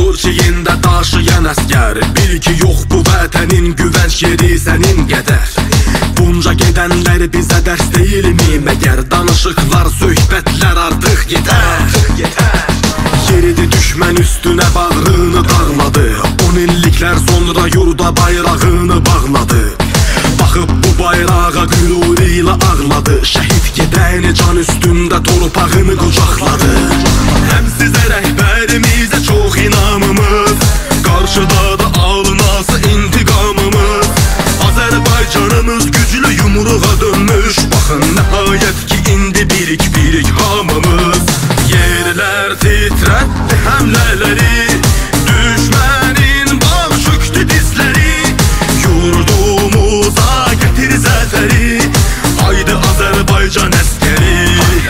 Türkiyində daşıyan əskər, bil ki yox bu vətənin güvənç yeri sənin qədər. Bunca gedənlər bizə dərs deyilmi? Məgər danışıqlar, söhbətlər artıq yetər. Yeridi düşmən üstünə bağrını dağladı, 10 illiklər sonra yurda bayrağını bağladı. Baxıb bu bayrağa qüruru ilə ağladı, şəhid gedəni can üstündə torpağını qucaqladı. Həm sizə rəhbərimizə çox inamımız, qarşıda da alınası intiqamımız. Azərbaycanımız güclü yumruğa dönmüş, baxın nəhayət ki indi birik hamımız. Yerlər titrətdi həmlələri, düşmənin bağ çöktü dizləri. Yurdumuza gətir zəfəri, haydi Azərbaycan əskəri.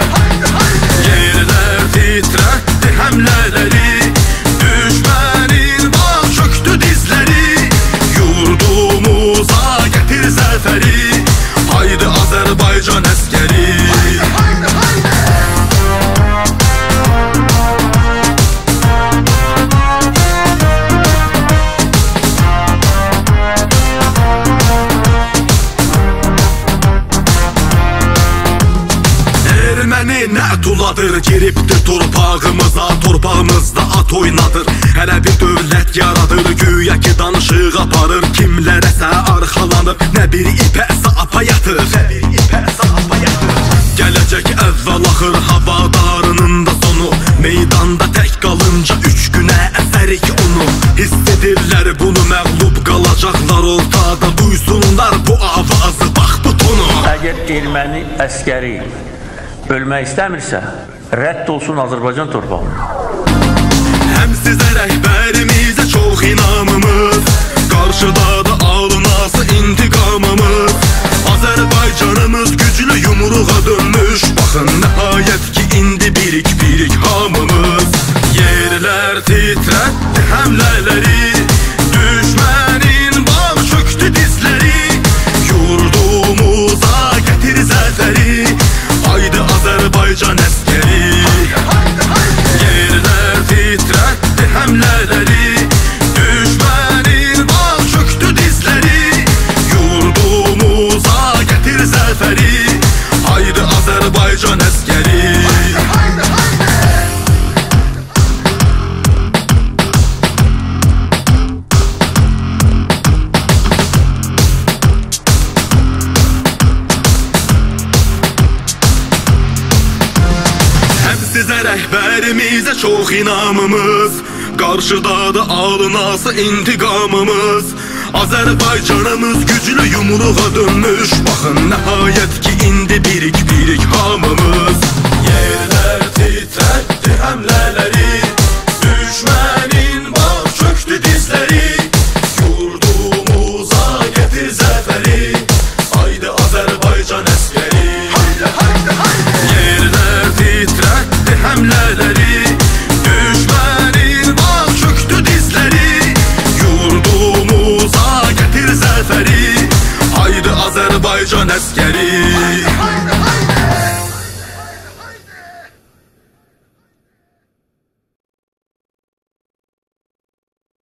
Yerlər titrətdi həmlələri, düşmənin bağ çöktü dizləri. Yurdumuza gətir zəfəri, haydi Azərbaycan əskəri. Erməni nət uladır, giribdir torpağımıza, torpağımızda at oynadır. Hələ bir dövlət yaradır, güya ki danışıq aparır. Kimlərəsə arxalanıb, nə bir ipə sapa yatır. Gələcək əvvəl axır havadarının da sonu, meydanda tək qalınca 3 günə əsərik onu. Hiss edirlər bunu, məğlub qalacaqlar ortada, duysunlar bu avazı, bax bu tonu. Əgər erməni əskəri ölmək istəmirsə, rədd olsun Azərbaycan torpağına. Həm sizə rəhbərimizə çox inamımız, qarşıda da alınası intiqamımız. Azərbaycanımız güclü yumruğa dönmüş, baxın nəhayət ki indi birik hamımız. Yerlər titrətdi həmlələri, düşmənin bağ çöktü dizləri. Yurdumuza gətir zəfəri, haydi Azərbaycan əskəri. Yerlər titrətdi həmlələri, düşmənin bağ çöktü dizləri. Yurdumuza gətir zəfəri, haydi Azərbaycan əskəri. Sizə rəhbərimizə çox inamımız, qarşıda da alınası intiqamımız. Azərbaycanımız güclü yumruğa dönmüş, baxın nəhayət ki indi birik hamımız. Yerlər titrətdi həmlələri,